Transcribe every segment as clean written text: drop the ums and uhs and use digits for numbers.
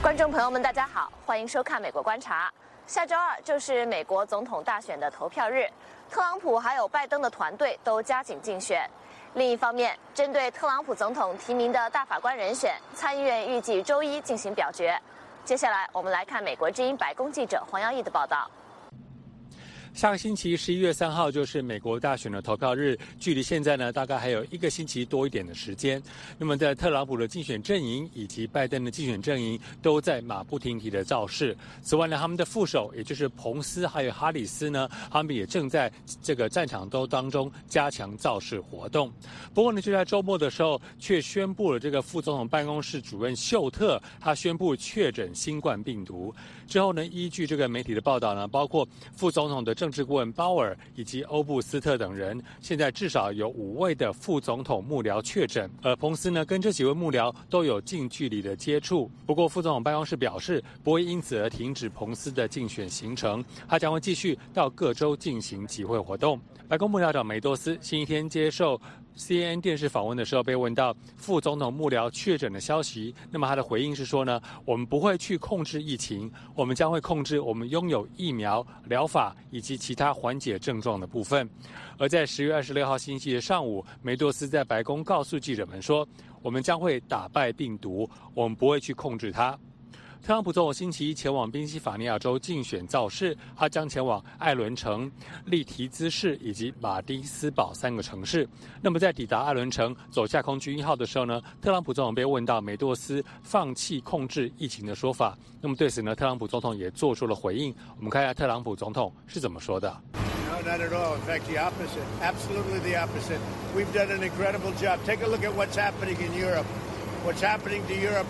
观众朋友们，大家好，欢迎收看《美国观察》。下周二就是美国总统大选的投票日，特朗普还有拜登的团队都加紧竞选。另一方面，针对特朗普总统提名的大法官人选，参议院预计周一进行表决。接下来，我们来看美国之音白宫记者黄耀义的报道。 下个星期11月3号就是美国大选的投票日，距离现在呢大概还有1个星期多一点的时间。那么在特朗普的竞选阵营以及拜登的竞选阵营都在马不停蹄的造势。此外呢，他们的副手也就是彭斯还有哈里斯呢，他们也正在这个战场当中加强造势活动。不过呢，就在周末的时候，却宣布了这个副总统办公室主任秀特，他宣布确诊新冠病毒之后呢，依据这个媒体的报道呢，包括副总统的政治顾问鲍尔以及欧布斯特等人，现在至少有5位的副总统幕僚确诊，而彭斯呢跟这几位幕僚都有近距离的接触。不过副总统办公室表示，不会因此而停止彭斯的竞选行程，他将会继续到各州进行集会活动。白宫幕僚长梅多斯星期天接受CNN 电视访问的时候被问到副总统幕僚确诊的消息，那么他的回应是说呢，我们不会去控制疫情，我们将会控制我们拥有疫苗、疗法以及其他缓解症状的部分。而在10月26号星期的上午，梅多斯在白宫告诉记者们说，我们将会打败病毒，我们不会去控制它。特朗普总统星期一前往宾夕法尼亚州竞选造势，他将前往艾伦城、利提兹市以及马蒂斯堡3个城市。那么在抵达艾伦城走下空军1号的时候呢，特朗普总统被问到梅多斯放弃控制疫情的说法。那么对此呢，特朗普总统也做出了回应。我们看一下特朗普总统是怎么说的。 No, not at all. In fact, the opposite. Absolutely the opposite. We've done an incredible job. Take a look at what's happening in Europe. What's happening to Europe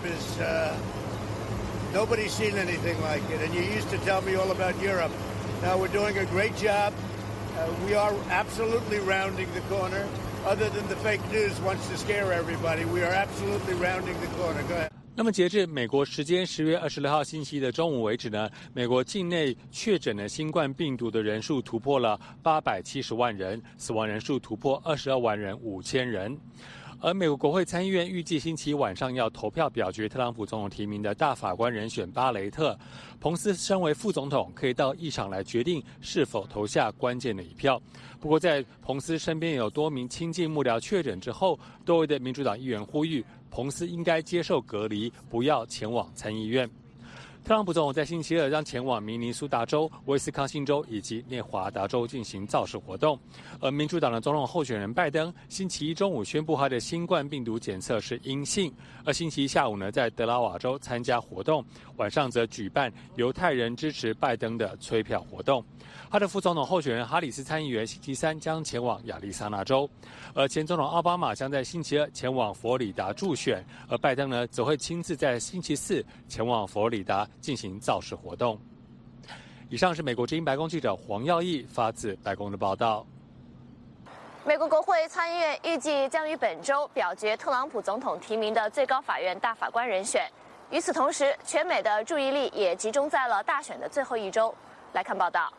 is...Nobody's seen anything like it, and you used to tell me all about Europe. Now we're doing a great job. We are absolutely rounding the corner. Other than the fake news wants to scare everybody, we are absolutely rounding the corner. Go ahead. 那么截至美国时间10月26号星期一的中午为止呢，美国境内确诊的新冠病毒的人数突破了870万人，死亡人数突破22万人5000人。而美国国会参议院预计星期一晚上要投票表决特朗普总统提名的大法官人选巴雷特。彭斯身为副总统，可以到议场来决定是否投下关键的一票。不过在彭斯身边有多名亲近幕僚确诊之后，多位的民主党议员呼吁彭斯应该接受隔离，不要前往参议院。特朗普总统在星期二将前往明尼苏达州、威斯康星州以及内华达州进行造势活动，而民主党的总统候选人拜登星期一中午宣布他的新冠病毒检测是阴性，而星期一下午呢，在德拉瓦州参加活动，晚上则举办犹太人支持拜登的催票活动。他的副总统候选人哈里斯参议员星期三将前往亚利桑那州，而前总统奥巴马将在星期二前往佛罗里达助选，而拜登呢则会亲自在星期四前往佛罗里达进行造势活动。以上是美国之音白宫记者黄耀义发自白宫的报道。 美国国会参议院预计将于本周表决特朗普总统提名的最高法院大法官人选。与此同时，全美的注意力也集中在了大选的最后一周。来看报道。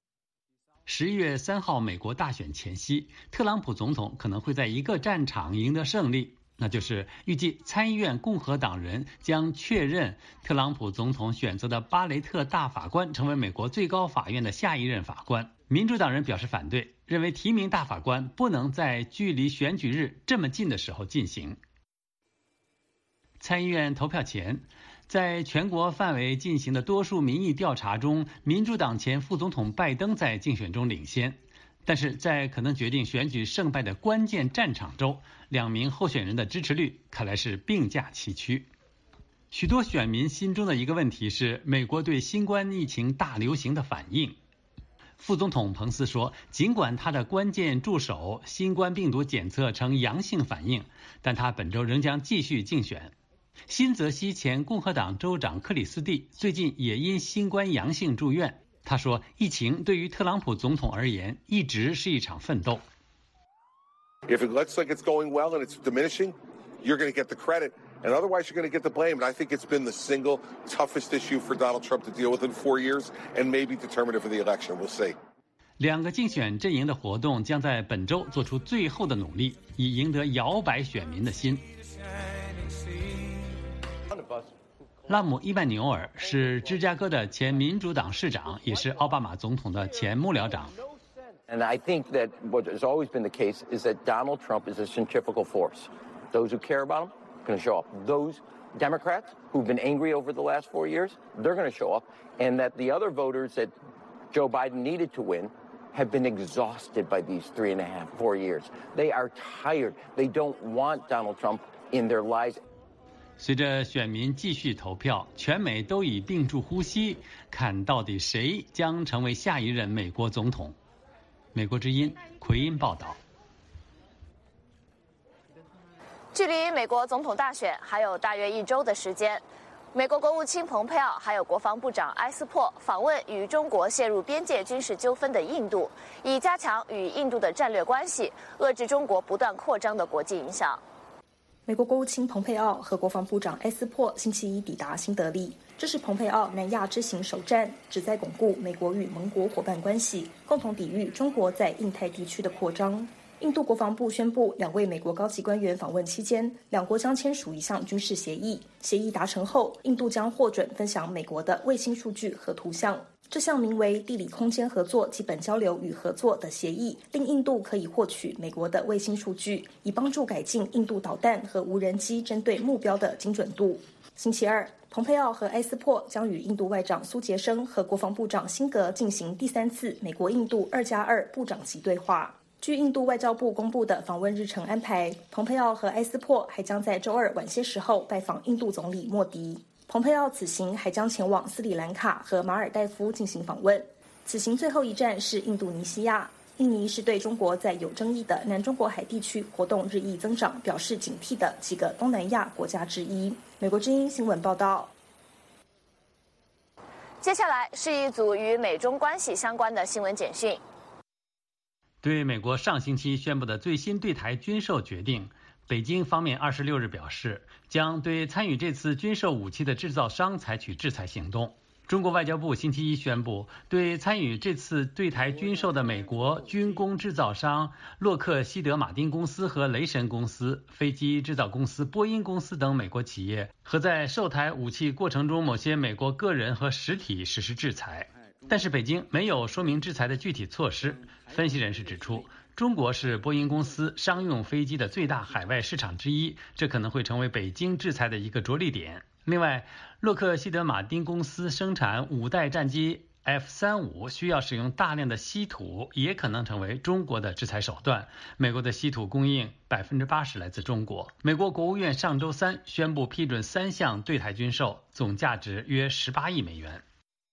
11月3号美国大选前夕，特朗普总统可能会在一个战场赢得胜利，那就是预计参议院共和党人将确认特朗普总统选择的巴雷特大法官成为美国最高法院的下一任法官。民主党人表示反对，认为提名大法官不能在距离选举日这么近的时候进行。参议院投票前，在全国范围进行的多数民意调查中，民主党前副总统拜登在竞选中领先，但是在可能决定选举胜败的关键战场州，2名候选人的支持率看来是并驾齐驱。许多选民心中的一个问题是美国对新冠疫情大流行的反应。副总统彭斯说，尽管他的关键助手新冠病毒检测呈阳性反应，但他本周仍将继续竞选。新泽西前共和党州长克里斯蒂最近也因新冠阳性住院。他说，疫情对于特朗普总统而言一直是一场奋斗。 If it looks like it's going well and it's diminishing, you're going to get the credit, and otherwise you're going to get the blame. And I think it's been the single toughest issue for Donald Trump to deal with in 4 years and maybe determinative for the election. We'll see. 2个竞选阵营的活动将在本周做出最后的努力，以赢得摇摆选民的心。 拉姆·伊曼纽尔是芝加哥的前民主党市长，也是奥巴马总统的前幕僚长。 And I think that what has always been the case is that Donald Trump is a centrifugal force. Those who care about him are going to show up. Those Democrats who've been angry over the last 4 years, they're going to show up. And that the other voters that Joe Biden needed to win have been exhausted by these 3.5, 4 years. They are tired. They don't want Donald Trump in their lives. 随着选民继续投票，全美都已屏住呼吸，看到底谁将成为下一任美国总统。美国之音奎因报道。 距离美国总统大选还有大约1周的时间，美国国务卿蓬佩奥还有国防部长埃斯珀访问与中国陷入边界军事纠纷的印度，以加强与印度的战略关系，遏制中国不断扩张的国际影响。 美国国务卿蓬佩奥和国防部长埃斯珀星期一抵达新德里，这是蓬佩奥南亚之行首站，旨在巩固美国与盟国伙伴关系，共同抵御中国在印太地区的扩张。印度国防部宣布，2位美国高级官员访问期间，两国将签署一项军事协议。协议达成后，印度将获准分享美国的卫星数据和图像。这项名为地理空间合作基本交流与合作的协议，令印度可以获取美国的卫星数据，以帮助改进印度导弹和无人机针对目标的精准度。星期二，蓬佩奥和埃斯珀将与印度外长苏杰生和国防部长辛格进行第3次美国印度2+2部长级对话。据印度外交部公布的访问日程安排，蓬佩奥和埃斯珀还将在周二晚些时候拜访印度总理莫迪。蓬佩奥此行还将前往斯里兰卡和马尔代夫进行访问。此行最后一站是印度尼西亚。印尼是对中国在有争议的南中国海地区活动日益增长表示警惕的几个东南亚国家之一。美国之音新闻报道。 接下来是一组与美中关系相关的新闻简讯。 对美国上星期宣布的最新对台军售决定，北京方面26日表示，将对参与这次军售武器的制造商采取制裁行动。中国外交部星期一宣布，对参与这次对台军售的美国军工制造商洛克希德马丁公司和雷神公司、飞机制造公司波音公司等美国企业和在售台武器过程中某些美国个人和实体实施制裁。但是北京没有说明制裁的具体措施。分析人士指出，中国是波音公司商用飞机的最大海外市场之一，这可能会成为北京制裁的一个着力点。另外，洛克希德马丁公司生产5代战机 F-35，需要使用大量的稀土，也可能成为中国的制裁手段。美国的稀土供应80%来自中国。美国国务院上周3宣布批准3项对台军售，总价值约18亿美元。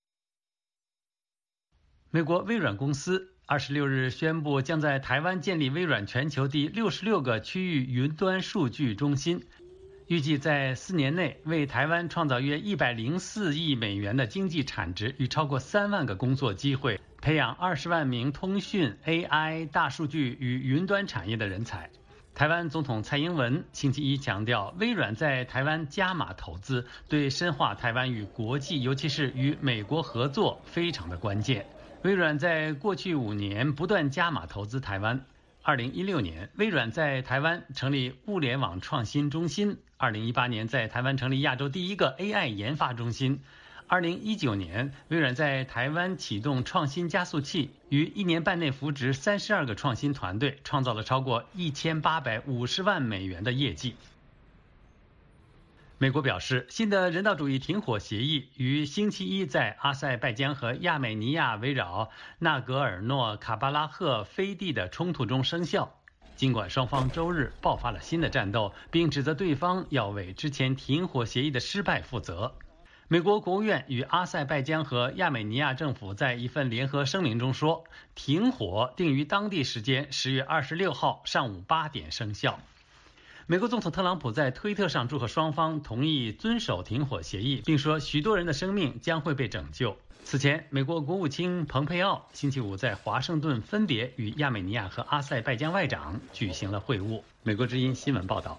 美国微软公司26日宣布，将在台湾建立微软全球第66个区域云端数据中心，预计在4年内为台湾创造约104亿美元的经济产值与超过3万个工作机会，培养20万名通讯、AI、大数据与云端产业的人才。台湾总统蔡英文星期一强调，微软在台湾加码投资，对深化台湾与国际，尤其是与美国合作非常的关键。微软在过去5年不断加码投资台湾。2016年，微软在台湾成立物联网创新中心；2018年，在台湾成立亚洲第一个 AI 研发中心；2019年，微软在台湾启动创新加速器，于1年半内扶植32个创新团队，创造了超过1850万美元的业绩。美国表示，新的人道主义停火协议于星期一在阿塞拜疆和亚美尼亚围绕纳格尔诺卡巴拉赫飞地的冲突中生效。尽管双方周日爆发了新的战斗，并指责对方要为之前停火协议的失败负责。美国国务院与阿塞拜疆和亚美尼亚政府在一份联合声明中说，停火定于当地时间10月26号上午8点生效。美国总统特朗普在推特上祝贺双方同意遵守停火协议，并说许多人的生命将会被拯救。此前，美国国务卿蓬佩奥星期五在华盛顿分别与亚美尼亚和阿塞拜疆外长举行了会晤。美国之音新闻报道。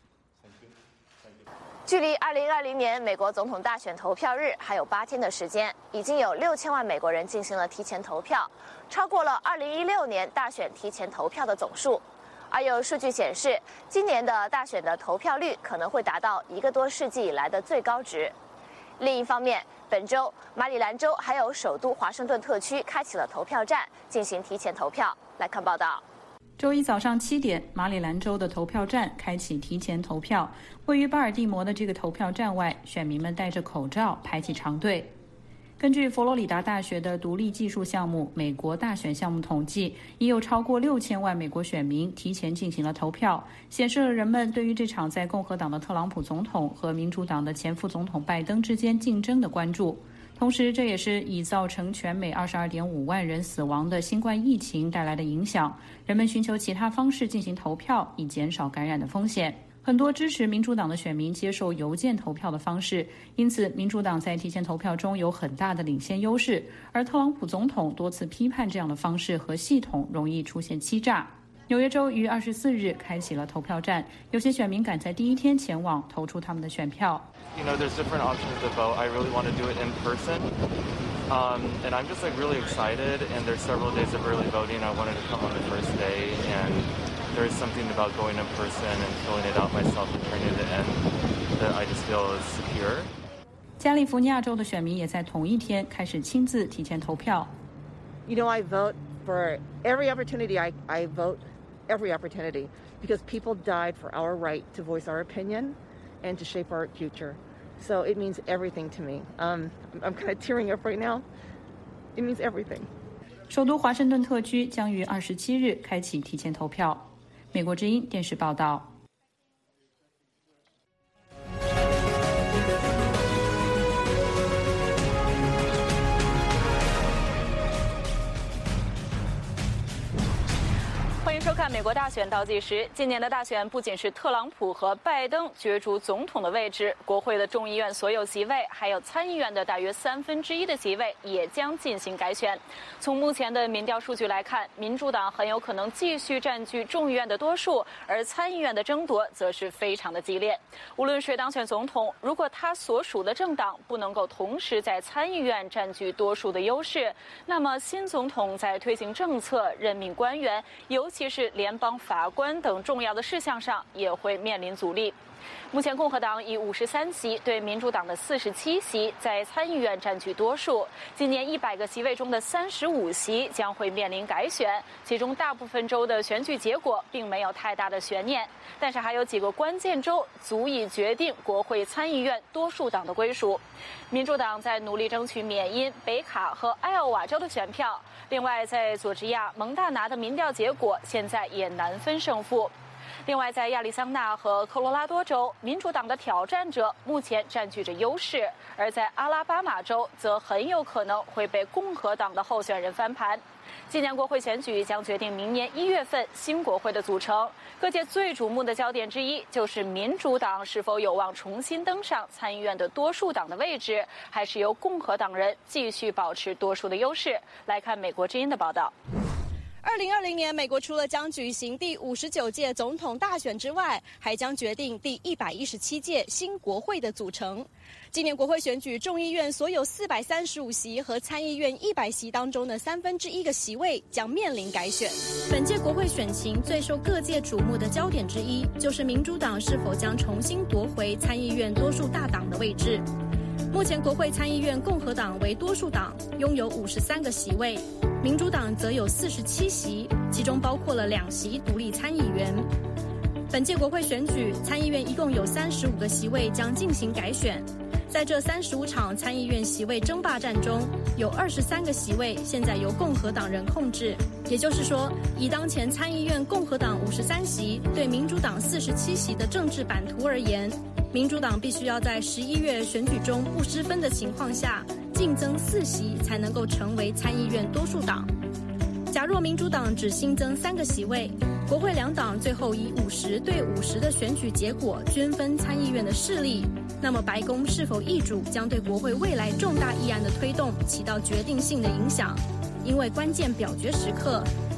距离2020年美国总统大选投票日还有8天的时间，已经有6000万美国人进行了提前投票，超过了2016年大选提前投票的总数。而有数据显示，今年的大选的投票率可能会达到1个多世纪以来的最高值。 另一方面，本周马里兰州还有首都华盛顿特区开启了投票站，进行提前投票。来看报道。 周一早上7点，马里兰州的投票站开启提前投票。位于巴尔的摩的这个投票站外，选民们戴着口罩排起长队。根据佛罗里达大学的独立技术项目美国大选项目统计，已有超过6000万美国选民提前进行了投票，显示了人们对于这场在共和党的特朗普总统和民主党的前副总统拜登之间竞争的关注。同时，这也是已造成全美22.5万人死亡的新冠疫情带来的影响，人们寻求其他方式进行投票，以减少感染的风险。很多支持民主党的选民接受邮件投票的方式，因此民主党在提前投票中有很大的领先优势，而特朗普总统多次批判这样的方式和系统容易出现欺诈。纽约州于24日开启了投票站，有些选民赶在第一天前往投出他们的选票。 There's different options to vote. I really want to do it in person. And I'm just really excited. And there's several days of early voting. I wanted to come on the first day. And there's something about going in person and filling it out myself and turning it in that I just feel is secure. 加利福尼亚州的选民也在同一天开始亲自提前投票。 I vote for every opportunity. I vote every opportunity because people died for our right to voice our opinion and to shape our future. So it means everything to me. I'm kind of tearing up right now. It means everything. 首都华盛顿特区将于27日开启提前投票。美国之音电视报道。 欢迎收看美国大选倒计时。今年的大选不仅是特朗普和拜登角逐总统的位置，国会的众议院所有席位，还有参议院的大约1/3的席位也将进行改选。从目前的民调数据来看，民主党很有可能继续占据众议院的多数，而参议院的争夺则是非常的激烈。无论谁当选总统，如果他所属的政党不能够同时在参议院占据多数的优势，那么新总统在推行政策、任命官员，尤其是联邦法官等重要的事项上也会面临阻力。目前共和党以53席对民主党的47席在参议院占据多数，今年100个席位中的35席将会面临改选，其中大部分州的选举结果并没有太大的悬念，但是还有几个关键州足以决定国会参议院多数党的归属。民主党在努力争取缅因、北卡和艾奥瓦州的选票，另外在佐治亚、蒙大拿的民调结果现在也难分胜负。另外，在亚利桑那和科罗拉多州，民主党的挑战者目前占据着优势，而在阿拉巴马州则很有可能会被共和党的候选人翻盘。今年国会选举将决定明年1月份新国会的组成，各界最瞩目的焦点之一就是民主党是否有望重新登上参议院的多数党的位置，还是由共和党人继续保持多数的优势。来看美国之音的报道。 2020年，美国除了将举行第59届总统大选之外，还将决定第117届新国会的组成。今年国会选举，众议院所有435席和参议院100席当中的1/3个席位将面临改选。本届国会选情最受各界瞩目的焦点之一，就是民主党是否将重新夺回参议院多数大党的位置。目前国会参议院共和党为多数党，拥有53个席位，民主党则有47席，其中包括了2席独立参议员。本届国会选举，参议院一共有35个席位将进行改选。在这35场参议院席位争霸战中，有23个席位现在由共和党人控制。也就是说，以当前参议院共和党53席对民主党47席的政治版图而言，民主党必须要在11月选举中不失分的情况下，净增4席才能够成为参议院多数党。假若民主党只新增3个席位，国会两党最后以50对50的选举结果均分参议院的势力，那么白宫是否易主将对国会未来重大议案的推动起到决定性的影响。因为关键表决时刻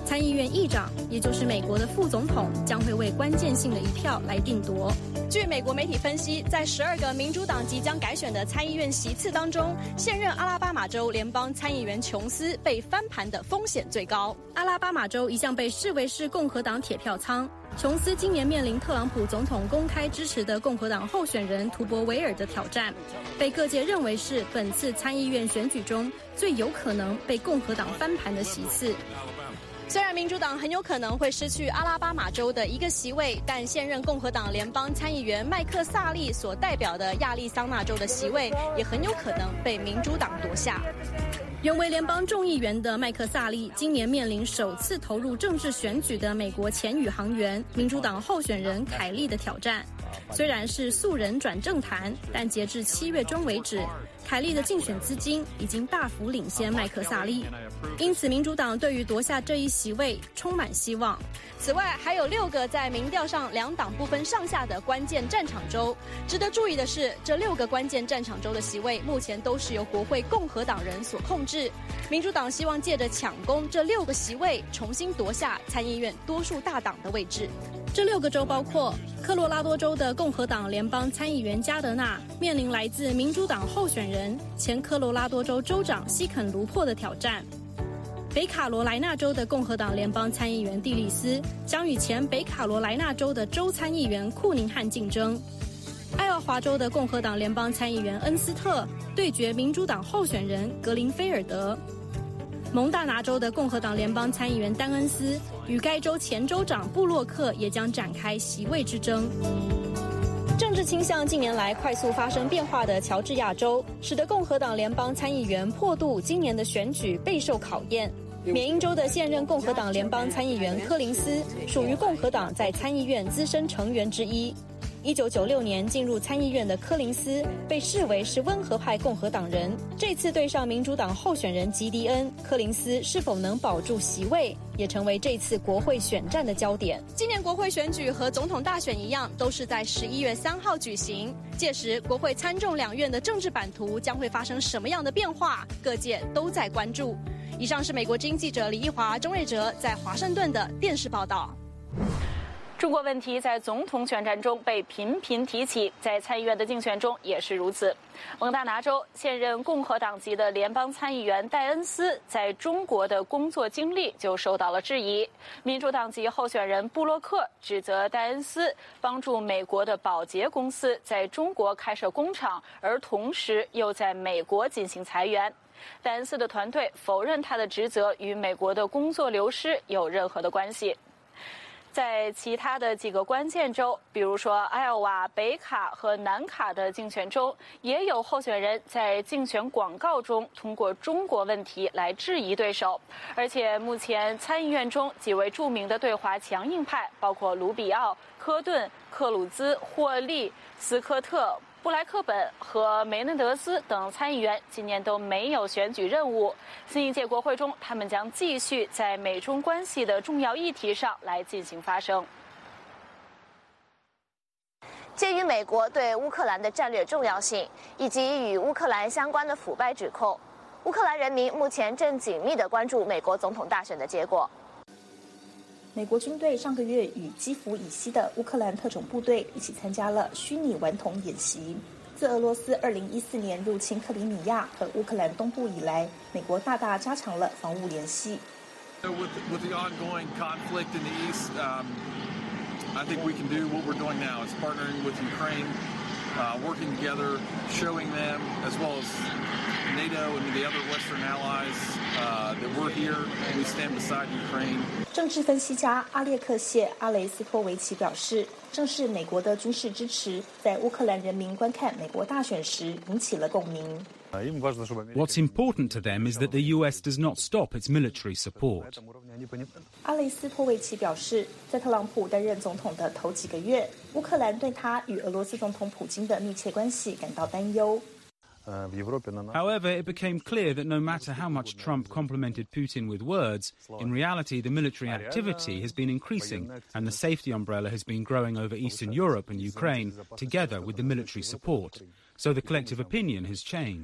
参议院议长，也就是美国的副总统，将会为关键性的一票来定夺。据美国媒体分析，在12个民主党即将改选的参议院席次当中，现任阿拉巴马州联邦参议员琼斯被翻盘的风险最高。阿拉巴马州一向被视为是共和党铁票仓，琼斯今年面临特朗普总统公开支持的共和党候选人图博维尔的挑战，被各界认为是本次参议院选举中最有可能被共和党翻盘的席次。虽然民主党很有可能会失去阿拉巴马州的一个席位，但现任共和党联邦参议员麦克萨利所代表的亚利桑那州的席位也很有可能被民主党夺下。原为联邦众议员的麦克萨利今年面临首次投入政治选举的美国前宇航员民主党候选人凯利的挑战。虽然是素人转政坛，但截至7月中为止，凯利的竞选资金已经大幅领先麦克萨利，因此民主党对于夺下这一席位充满希望。此外，还有6个在民调上两党不分上下的关键战场州。值得注意的是，这6个关键战场州的席位目前都是由国会共和党人所控制。民主党希望借着抢攻这6个席位，重新夺下参议院多数大党的位置。这6个州包括科罗拉多州的共和党联邦参议员加德纳面临来自民主党候选人前科罗拉多州州长希肯卢珀的挑战。北卡罗来纳州的共和党联邦参议员蒂利斯将与前北卡罗来纳州的州参议员库宁汉竞争。爱奥华州的共和党联邦参议员恩斯特对决民主党候选人格林菲尔德。蒙大拿州的共和党联邦参议员丹恩斯与该州前州长布洛克也将展开席位之争。政治倾向近年来快速发生变化的乔治亚州，使得共和党联邦参议员珀杜今年的选举备受考验。缅因州的现任共和党联邦参议员柯林斯属于共和党在参议院资深成员之一。1996年进入参议院的柯林斯被视为是温和派共和党人，这次对上民主党候选人吉迪恩，柯林斯是否能保住席位，也成为这次国会选战的焦点。今年国会选举和总统大选一样，都是在11月3号举行，届时国会参众两院的政治版图将会发生什么样的变化，各界都在关注。以上是美国之音记者李一华、钟瑞哲在华盛顿的电视报道。 中国问题在总统选战中被频频提起，在参议院的竞选中也是如此。蒙大拿州现任共和党籍的联邦参议员戴恩斯在中国的工作经历就受到了质疑。民主党籍候选人布洛克指责戴恩斯帮助美国的宝洁公司在中国开设工厂，而同时又在美国进行裁员。戴恩斯的团队否认他的职责与美国的工作流失有任何的关系。在其他的几个关键州，比如说艾奥瓦、北卡和南卡的竞选中，也有候选人在竞选广告中通过中国问题来质疑对手。而且目前参议院中几位著名的对华强硬派，包括卢比奥、科顿、克鲁兹、霍利、斯科特、布莱克本和梅嫩德斯等参议员今年都没有选举任务。新一届国会中，他们将继续在美中关系的重要议题上来进行发声。 鉴于美国对乌克兰的战略重要性，以及与乌克兰相关的腐败指控，乌克兰人民目前正紧密地关注美国总统大选的结果。 美国军队上个月与基辅以西的乌克兰特种部队一起参加了虚拟顽童演习。自俄罗斯2014年入侵克里米亚和乌克兰东部以来，美国大大加强了防务联系。 With the ongoing conflict in the east, I think we can do what we're doing now. It's partnering with Ukraine, working together, showing them, as well as NATO and the other Western allies, that we're here and we stand beside Ukraine. 政治分析家阿列克谢·阿雷斯托维奇表示，正是美国的军事支持，在乌克兰人民观看美国大选时引起了共鸣。 What's important to them is that the US does not stop its military support. 阿雷斯托维奇表示，在特朗普担任总统的头几个月，乌克兰对他与俄罗斯总统普京的密切关系感到担忧。 However, it became clear that no matter how much Trump complimented Putin with words, in reality the military activity has been increasing and the safety umbrella has been growing over Eastern Europe and Ukraine, together with the military support. So the collective opinion has changed.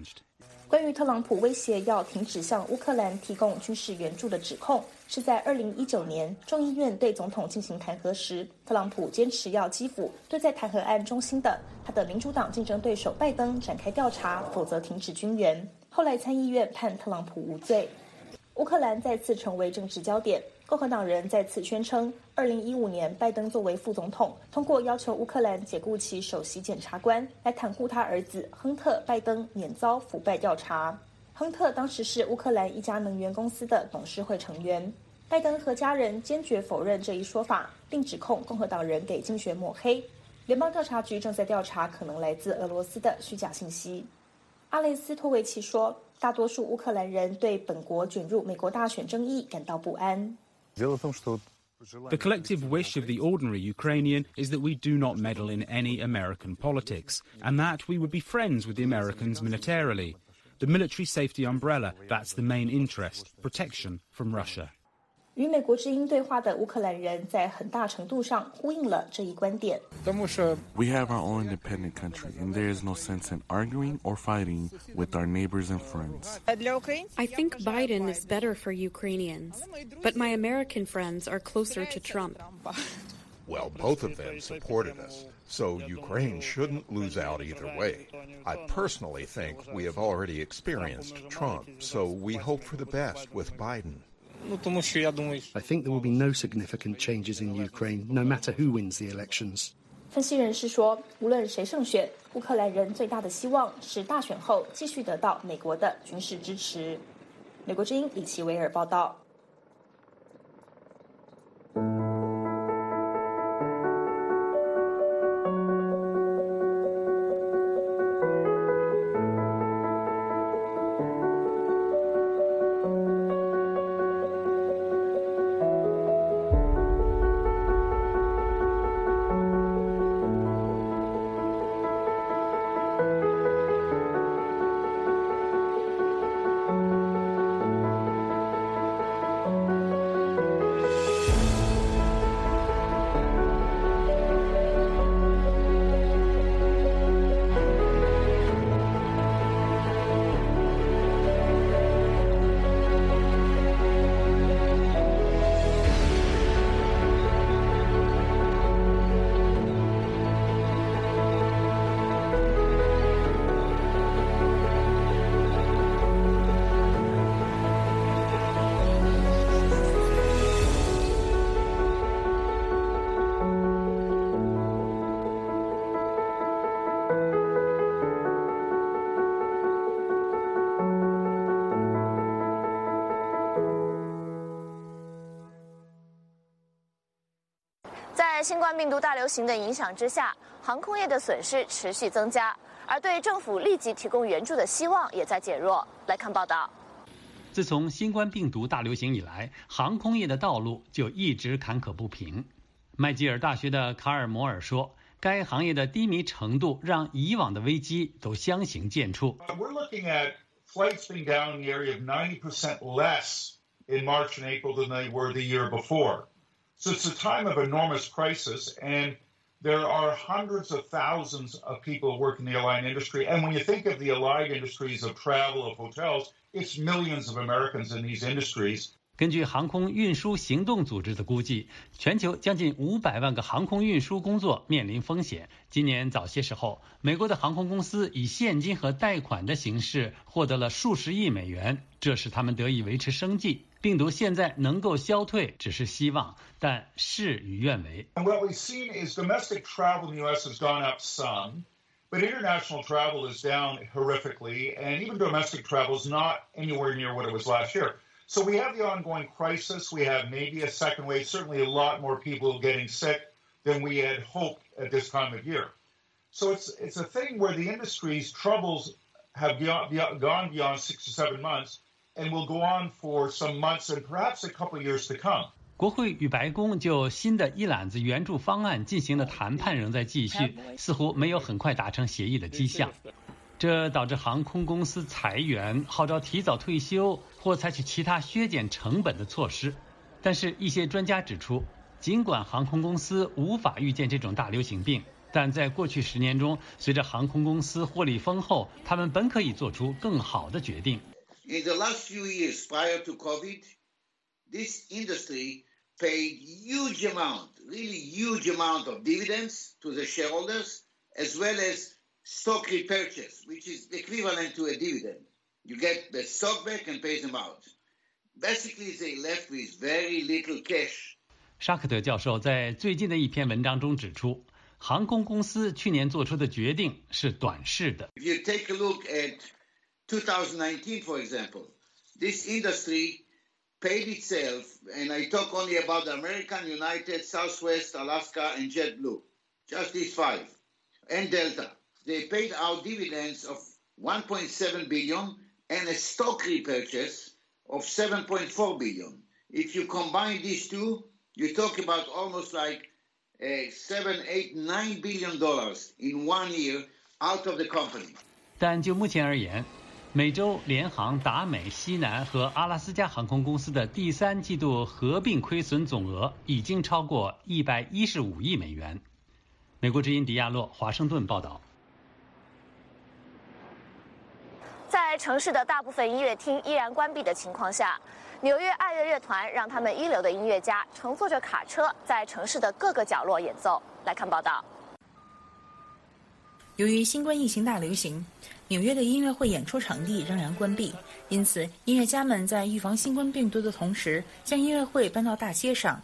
关于特朗普威胁要停止向乌克兰提供军事援助的指控，是在2019年众议院对总统进行弹劾时，特朗普坚持要基辅对在弹劾案中心的他的民主党竞争对手拜登展开调查，否则停止军援。后来参议院判特朗普无罪。乌克兰再次成为政治焦点，共和党人再次宣称2015年拜登作为副总统通过要求乌克兰解雇其首席检察官来袒护他儿子亨特·拜登免遭腐败调查。亨特当时是乌克兰一家能源公司的董事会成员。拜登和家人坚决否认这一说法，并指控共和党人给竞选抹黑。联邦调查局正在调查可能来自俄罗斯的虚假信息。阿雷斯托维奇说，大多数乌克兰人对本国卷入美国大选争议感到不安。 The collective wish of the ordinary Ukrainian is that we do not meddle in any American politics, and that we would be friends with the Americans militarily. The military safety umbrella, that's the main interest, protection from Russia. 与美国之音对话的乌克兰人在很大程度上呼应了这一观点。 We have our own independent country, and there is no sense in arguing or fighting with our neighbors and friends. I think Biden is better for Ukrainians, but my American friends are closer to Trump. Well, both of them supported us, so Ukraine shouldn't lose out either way. I personally think we have already experienced Trump, so we hope for the best with Biden. I think there will be no significant changes in Ukraine, no matter who wins the elections. 分析人士说，无论谁胜选，乌克兰人最大的希望是大选后继续得到美国的军事支持。美国之音李奇维尔报道。 在新冠病毒大流行的影响之下，航空业的损失持续增加，而对政府立即提供援助的希望也在减弱。来看报道。 自从新冠病毒大流行以来，航空业的道路就一直坎坷不平。麦吉尔大学的卡尔摩尔说，该行业的低迷程度让以往的危机都相形见绌。 We're looking at flights being down in the area of 90% less in March and April than they were the year before. So it's a time of enormous crisis, and there are hundreds of thousands of people working in the airline industry. And when you think of the allied industries of travel, of hotels, it's millions of Americans in these industries. 根据航空运输行动组织的估计，全球将近500万个航空运输工作面临风险。今年早些时候，美国的航空公司以现金和贷款的形式获得了数十亿美元，这使他们得以维持生计。病毒现在能够消退，只是希望，但事与愿违。 And what we've seen is domestic travel in the U.S. has gone up some, but international travel is down horrifically, and even domestic travel is not anywhere near what it was last year. So we have the ongoing crisis. We have maybe a second wave, certainly a lot more people getting sick than we had hoped at this time of year. So it's a thing where the industry's troubles have gone beyond 6 to 7 months and will go on for some months and perhaps a couple of years to come. 国会与白宫就新的一揽子援助方案进行的谈判仍在继续，似乎没有很快达成协议的迹象。这导致航空公司裁员、号召提早退休或采取其他削减成本的措施。但是，一些专家指出，尽管航空公司无法预见这种大流行病， 但在过去10年中，随着航空公司获利丰厚，他们本可以做出更好的决定。 In the last few years prior to COVID, this industry paid really huge amount of dividends to the shareholders, as well as stock repurchase, which is equivalent to a dividend. You get the stock back and pay them out. Basically, they left with very little cash. 沙克特教授在最近的一篇文章中指出，航空公司去年做出的决定是短视的。 If you take a look at 2019, for example, this industry paid itself, and I talk only about American, United, Southwest, Alaska, and JetBlue, just these 5, and Delta. They paid out dividends of $1.7 billion and a stock repurchase of $7.4 billion. If you combine these two, you talk about almost like $7, $8, $9 billion in 1 year out of the company. 但就目前而言，美洲联航、达美、西南和阿拉斯加航空公司的第3季度合并亏损总额已经超过115亿美元。美国之音迪亚洛华盛顿报道。 在城市的大部分音乐厅依然关闭的情况下，纽约爱乐乐团让他们一流的音乐家乘坐着卡车，在城市的各个角落演奏。来看报道。 由于新冠疫情大流行，纽约的音乐会演出场地仍然关闭，因此音乐家们在预防新冠病毒的同时，将音乐会搬到大街上。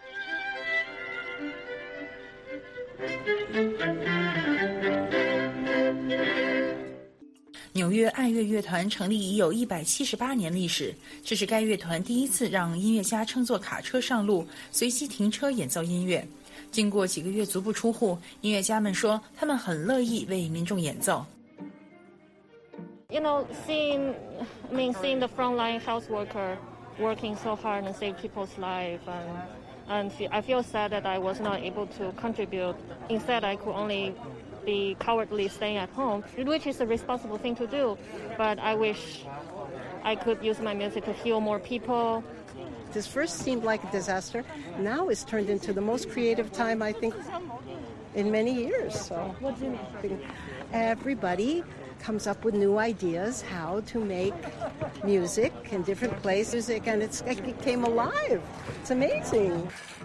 纽约爱乐乐团成立已有178年历史，这是该乐团第一次让音乐家乘坐卡车上路，随机停车演奏音乐。经过几个月足不出户，音乐家们说他们很乐意为民众演奏。 You know, seeing the frontline health worker working so hard and save people's life, and I feel sad that I was not able to contribute. Instead, I could only be cowardly staying at home, which is a responsible thing to do. But I wish I could use my music to heal more people. This first seemed like a disaster. Now it's turned into the most creative time, I think, in many years. So what do you mean? Everybody comes up with new ideas how to make music in different places, and it came alive. It's amazing.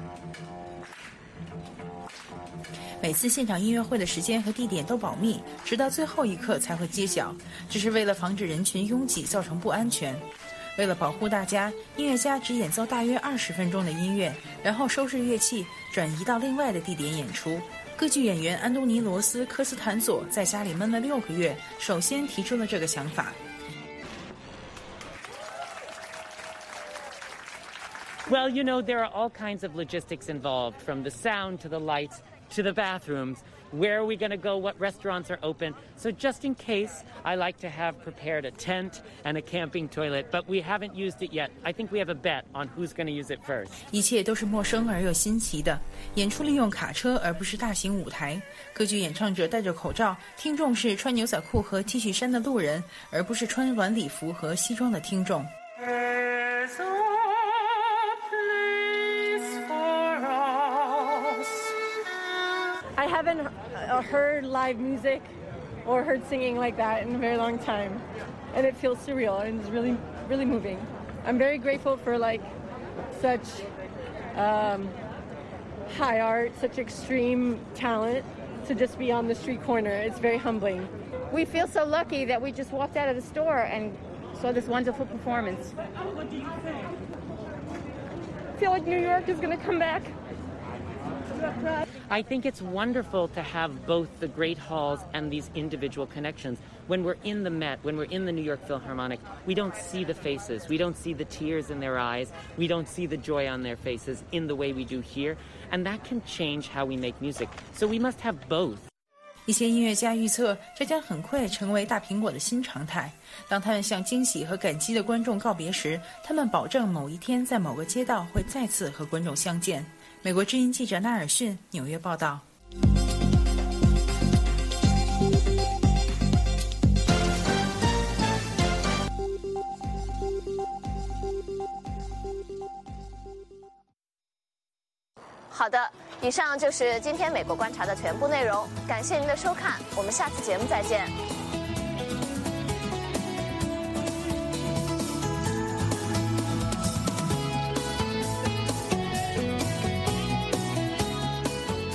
每次现场音乐会的时间和地点都保密，直到最后一刻才会揭晓，这是为了防止人群拥挤造成不安全。为了保护大家，音乐家只演奏大约20分钟的音乐，然后收拾乐器，转移到另外的地点演出。歌剧演员安东尼·罗斯·科斯坦佐在家里闷了6个月，首先提出了这个想法。 Well, you know, there are all kinds of logistics involved, from the sound to the lights to the bathrooms. Where are we going to go? What restaurants are open? So just in case, I like to have prepared a tent and a camping toilet, but we haven't used it yet. I think we have a bet on who's going to use it first. 一切都是陌生而又新奇的。演出利用卡车而不是大型舞台。歌剧演唱者戴着口罩，听众是穿牛仔裤和 T 恤衫的路人，而不是穿晚礼服和西装的听众。 I haven't heard live music or heard singing like that in a very long time, and it feels surreal and it's really, really moving. I'm very grateful for such high art, such extreme talent to just be on the street corner. It's very humbling. We feel so lucky that we just walked out of the store and saw this wonderful performance. What do you think? I feel like New York is going to come back. I think it's wonderful to have both the great halls and these individual connections. When we're in the Met, when we're in the New York Philharmonic, we don't see the faces. We don't see the tears in their eyes. We don't see the joy on their faces in the way we do here. And that can change how we make music. So we must have both. 一些音乐家预测，这将很快成为大苹果的新常态。当他们向惊喜和感激的观众告别时，他们保证某一天在某个街道会再次和观众相见。美国之音记者纳尔逊纽约报道。 好的， 以上就是今天美国观察的全部内容，感谢您的收看，我们下次节目再见。